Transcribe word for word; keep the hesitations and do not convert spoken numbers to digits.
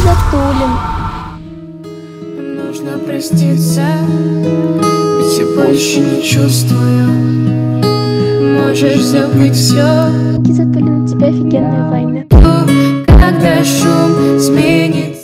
Затулин. Нужно проститься, ведь я больше не чувствую. Можешь забыть все. Ники Затулин, у тебя офигенные вайны. Когда шум сменит